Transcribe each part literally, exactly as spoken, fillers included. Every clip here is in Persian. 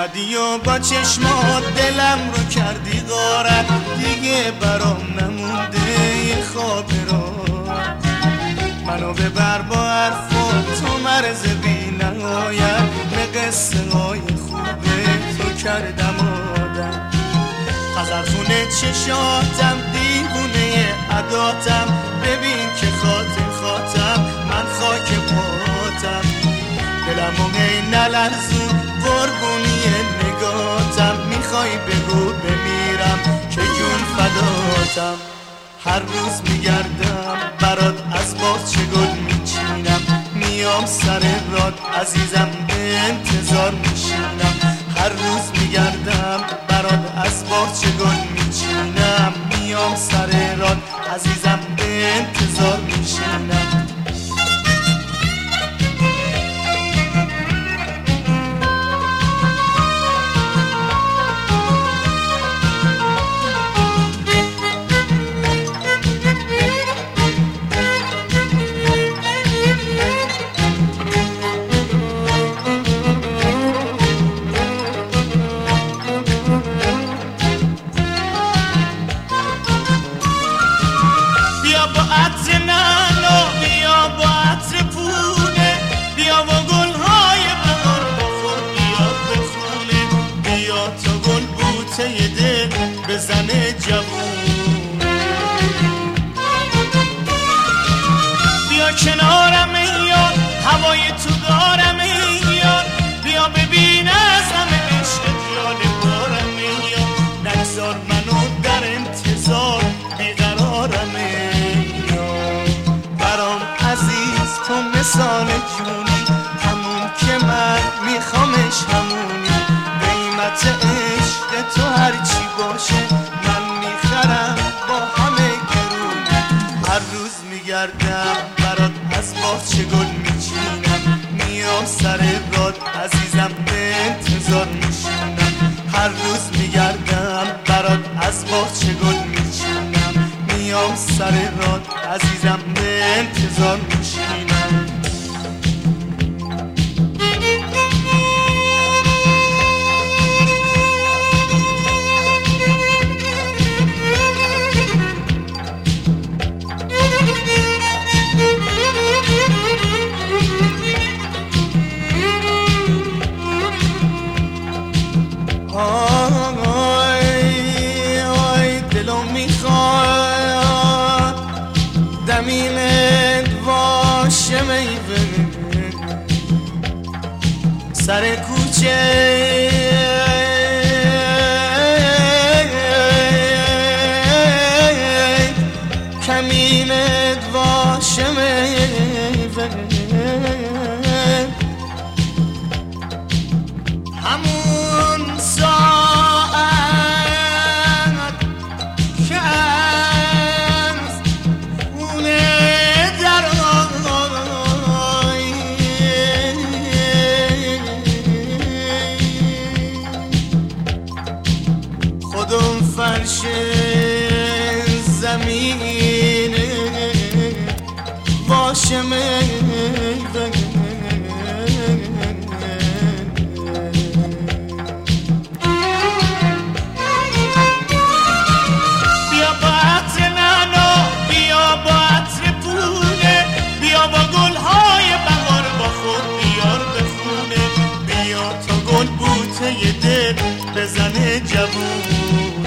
اومدی و با چشمات دلم رو کردی غارت، دیگه برام نمونده یه خاطرات. منو ببر با حرفات تو مرز بی نهایت، به قصه های خوبه تو کردم آدم. خزرخونه چشاتم دیوونه عداتم، ببین که خاطر خاطم من خاک پاتم. دلمو هی نلرزون قربونی نگاتم، میخوای بگو بمیرم که جون فداتم. هر روز میگردم برات از باغچه گل میچینم، میام سر راد عزیزم به انتظار میشینم. هر روز میگردم برات از باغچه گل میچینم، میام سر راد عزیزم به انتظار میشینم. بزنه جوون بیا کنارم یار، هوای تو دارم یار، بیا ببین از همه عشق جالبارم یار. نگذار منو در انتظار بیقرارم یار. برام عزیز تو مثال جونی، همون که من میخوامش همونی. قیمت عشق تو هرچی باشه من میخرم با همه گرون. هر روز میگردم برات از باغچه گل میچینم، میام سر راد عزیزم به انتظار میشینم. هر روز میگردم برات از باغچه گل میچینم، میام سر راد عزیزم به انتظار میشینم. زمینت واشه میوه سر کوچه، کمینت واشه میوه همون ساعت که از خونه در آی خودم فرش زمینه واشه میوه یه دل بزنه جوون.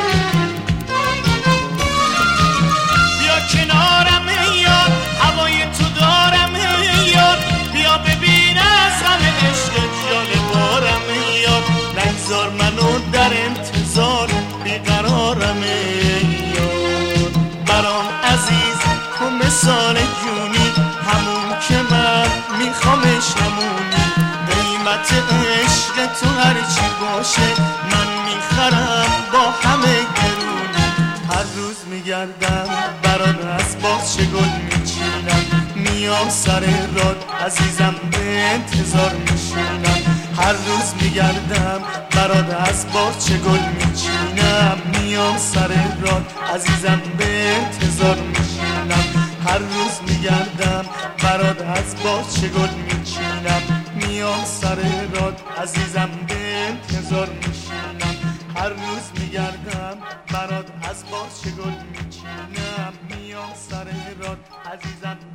بیا کنارم یار، هوای تو دارم یار، بیا ببین از همه عشق جالبارم یار. نگذار منو در انتظار بیقرارم یار. برام عزیز تو مثال جونی، همون که من میخوامش همونی. قیمت عشق تو هرچی باشه من میخرم با همه گرونی. هر روز میگردم برات از باغچه گل میچینم، میام سر راد عزیزم به انتظار میشینم. هر روز میگردم برات از باغچه گل میچینم، میام سر راد عزیزم به انتظار میشینم. هر روز میگردم برات از باغچه گل میچینم، میام سر راد عزیزم به هر روز میگردم برات از باز چه گل میچینم میام سر راد عزیزم